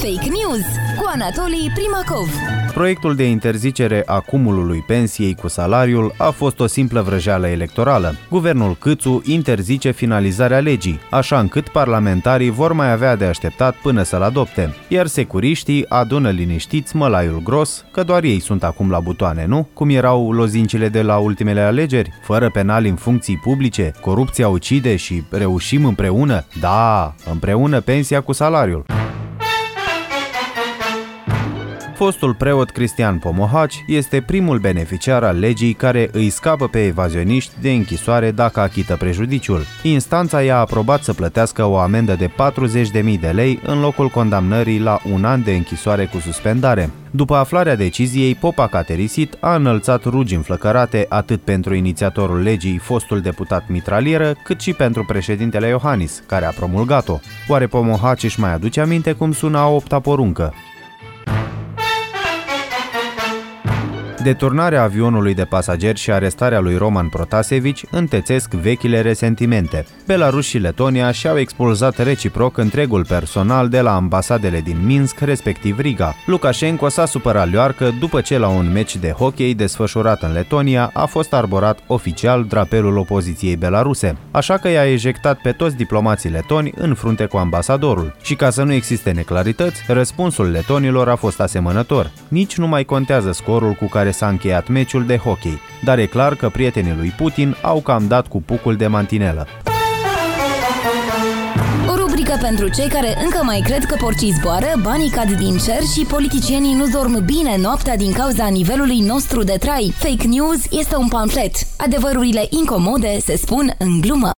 Fake News cu Anatolii Primacov. Proiectul de interzicere a cumulului pensiei cu salariul a fost o simplă vrăjeală electorală. Guvernul Câțu interzice finalizarea legii, așa încât parlamentarii vor mai avea de așteptat până să-l adopte. Iar securiștii adună liniștiți mălaiul gros, că doar ei sunt acum la butoane, nu? Cum erau lozincile de la ultimele alegeri? Fără penali în funcții publice, corupția ucide și reușim împreună? Da, împreună pensia cu salariul. Fostul preot Cristian Pomohaci este primul beneficiar al legii care îi scapă pe evazioniști de închisoare dacă achită prejudiciul. Instanța i-a aprobat să plătească o amendă de 40.000 de lei în locul condamnării la 1 an de închisoare cu suspendare. După aflarea deciziei, Popa Caterisit a înălțat rugi înflăcărate atât pentru inițiatorul legii, fostul deputat Mitralieră, cât și pentru președintele Iohannis, care a promulgat-o. Oare Pomohaci își mai aduce aminte cum sună a 8-a poruncă? Deturnarea avionului de pasageri și arestarea lui Roman Protasevici întețesc vechile resentimente. Belarus și Letonia și-au expulzat reciproc întregul personal de la ambasadele din Minsk, respectiv Riga. Lukashenko s-a supărat leoarcă după ce la un meci de hockey desfășurat în Letonia a fost arborat oficial drapelul opoziției belaruse, așa că i-a ejectat pe toți diplomații letoni în frunte cu ambasadorul. Și ca să nu existe neclarități, răspunsul letonilor a fost asemănător. Nici nu mai contează scorul cu care s-a încheiat meciul de hockey, dar e clar că prietenii lui Putin au cam dat cu pucul de mantinelă. O rubrică pentru cei care încă mai cred că porcii zboară, banii cad din cer și politicienii nu dorm bine noaptea din cauza nivelului nostru de trai. Fake News este un pamflet. Adevărurile incomode se spun în glumă.